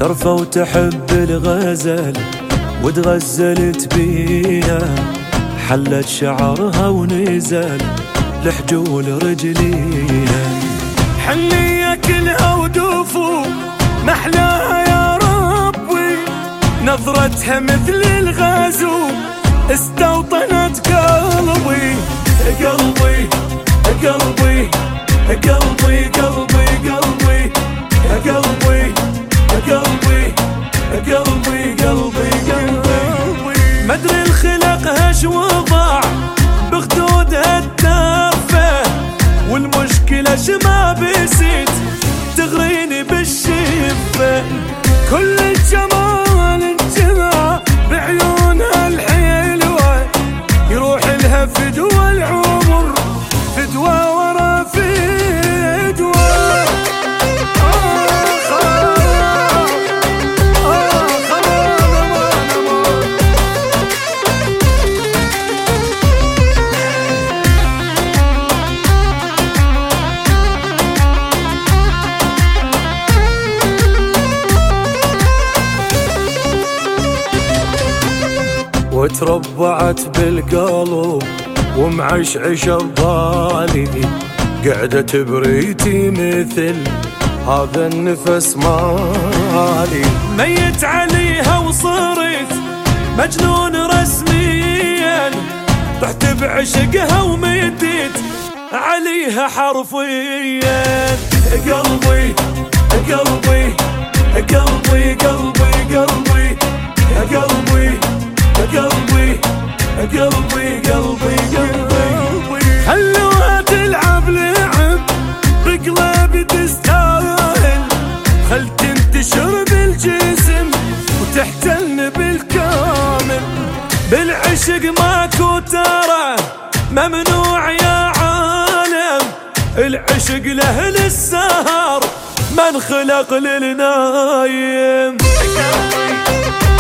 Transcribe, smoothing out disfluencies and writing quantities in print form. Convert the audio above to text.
شرفة وتحب الغزل وتغزلت بينا، حلت شعرها ونزل لحجول رجلينا. حنية كلها ودوفو محلاها يا ربي، نظرتها مثل الغازو استوطنت قلبي. قلبي قلبي قلبي قلبي قلبي قلبي قلبي قلبي قلبي قلبي. مدري الخلق هش وضع بخدودها التافه، والمشكلة شما بسيت تغريني بالشفة. كل الجمال انجمع بعيونها الحلوة، يروح لها فدوى العمر، فدوى ورا فدوى. وتربعت بالقلب ومعشعش ببالي، قعدت بريتي مثل هذا النفس مالي. ميت عليها وصرت مجنون رسميا، رحت بعشقها ومديت عليها حرفيا. قلبي قلبي قلبي قلبي قلبي قلبي قلبي قلبي قلبي قلبي. خلوها تلعب لعب بقلبي تستاهل، خل تنتشر بالجسم وتحتلن بالكامل. بالعشق ماكو ترى ممنوع يا عالم، العشق له للسهر من خلق للنايم.